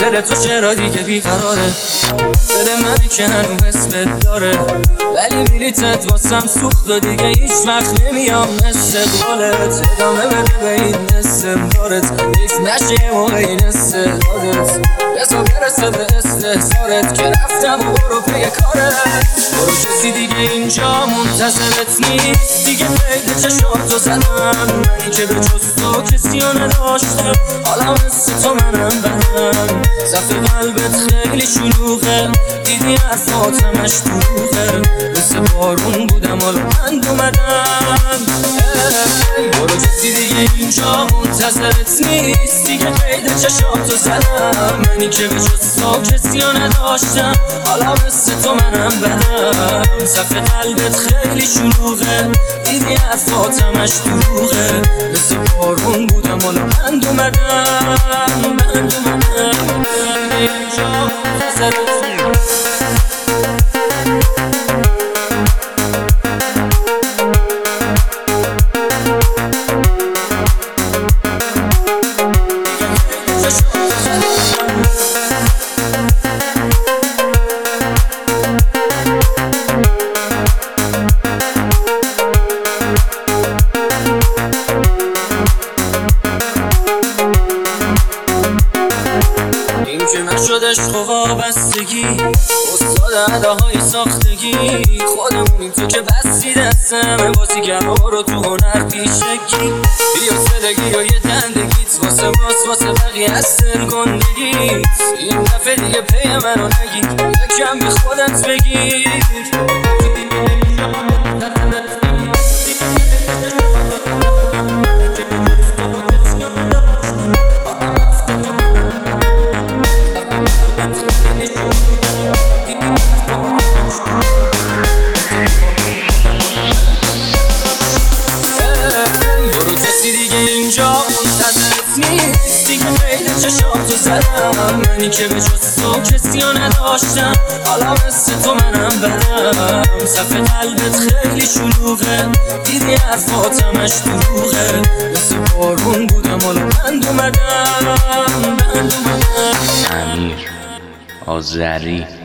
دل تو چرا دیگه بیقراره، دل من که هنو اسمت داره، ولی میلیتت واسم سوخت و دیگه هیچ وقت نمیام استقبالت. ادامه بده به این استمرارت، حیف نشه موقع این استعدادت، بزا برسه به استحضارت که رفتم و برو پی کارت. برو کسی دیگه اینجا منتظرت نیست، دیگه قید چشاتو زدم، منی که به جز تو کسی ها نداشتم، حالا مثل تو منم بدم. صف قلبت خیلی شلوغه، دیدی حرفات همش دروغه، مثل بارون بودم حالا من اومدم. برو کسی دیگه اینجا منتظرت نیست، دیگه قید چشاتو زدم، منی که به جز تو کسی ها نداشتم، حالا مثل تو منم بدم. صف قلبت خیلی شلوغه، دیدی حرفات همش دروغه، مثل بارون بودم حالا من اومدم. اینجا منتظرت که نشدش وابستگی، استاد اداهای ساختگی، خودمونیم تو که بستی دستمه، بازیگرها رو تو هنر پیشگی، بیا سلگی و یه دندگیت واسه واسه بقیه از سرگندگیت، این دفعه دیگه پی منو نگیر، یکم به خودت بگیر. برو کسی دیگه اینجا منتظرت نیست، دیگه قید چشاتو زدم، منی که به جز تو کسی ها نداشتم، حالا مثل تو منم بدم. صف قلبت خیلی شلوغه، دیدی حرفات همش دروغه، مثل بارون بودم حالا من اومدم. امیر آذری